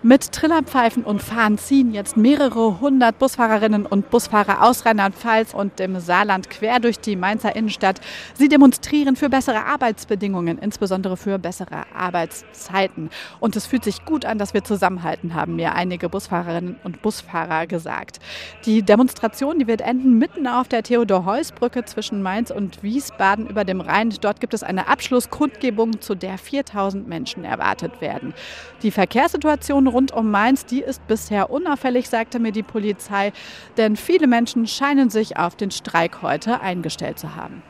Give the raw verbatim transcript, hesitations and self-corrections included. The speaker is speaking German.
Mit Trillerpfeifen und Fahnen ziehen jetzt mehrere hundert Busfahrerinnen und Busfahrer aus Rheinland-Pfalz und dem Saarland quer durch die Mainzer Innenstadt. Sie demonstrieren für bessere Arbeitsbedingungen, insbesondere für bessere Arbeitszeiten. Und es fühlt sich gut an, dass wir zusammenhalten, haben mir einige Busfahrerinnen und Busfahrer gesagt. Die Demonstration, die wird enden mitten auf der Theodor-Heuss-Brücke zwischen Mainz und Wiesbaden über dem Rhein. Dort gibt es eine Abschlusskundgebung, zu der viertausend Menschen erwartet werden. Die Verkehrssituation rund um Mainz, die ist bisher unauffällig, sagte mir die Polizei, denn viele Menschen scheinen sich auf den Streik heute eingestellt zu haben.